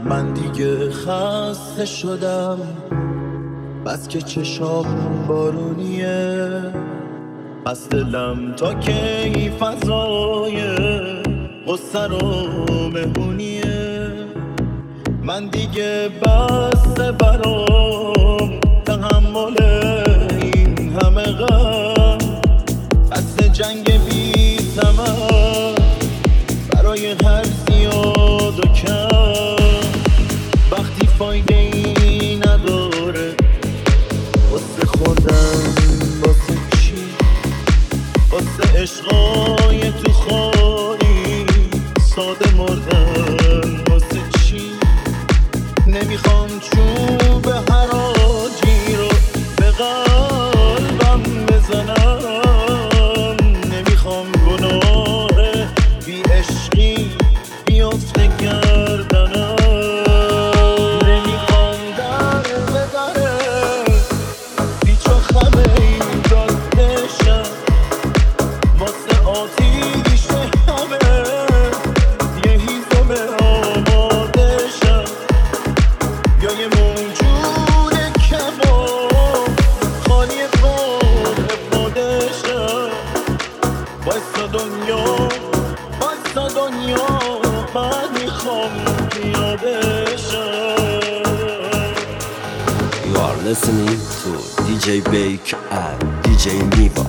من دیگه خسته شدم، بس که چشام بارونیه، بس دلم تا کی فضای غصه رو مهمونیه. من دیگه بسته برام تحمل این همه غم، بسته جنگ بی ثمر برای هر زیاد و کم. وقتی فایده ای نداره واسه خوردن، واسه چی؟ واسه عشقای تو خالی ساده مردن، واسه چی؟ نمیخوام چوب حراجی رو به قلبم بزنم، نمیخوام گناه بی عشقی بیفته گردنم، نمیخوام در به دره پیچ و خمه این دادشم، واسه آتیش همه یه هیزم آمادشم، یا یه موجود کباب خالی روح خودشم. وایسا دنیا، وایسا دنیا، من میخوام پیادشم. You are listening to DJ Bake and DJ Miva.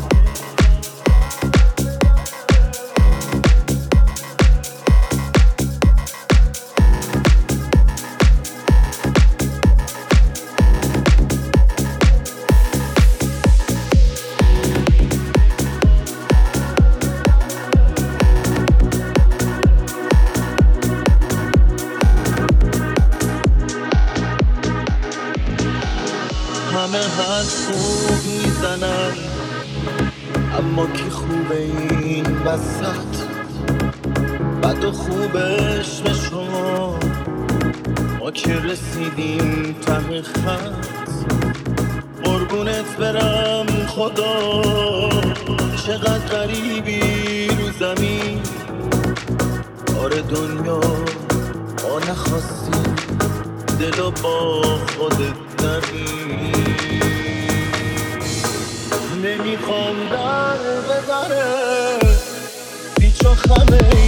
همه حرف خوب میزنن، اما کی خوبه این وسط؟ بد و خوبش به شما، ما که رسیدیم ته خط. قربونت برم خدا، چقدر غریبی رو زمین. آره دنیا ما نخواستیم دلو با خودت نبین. نمیخوام در به دره پیچ و خمه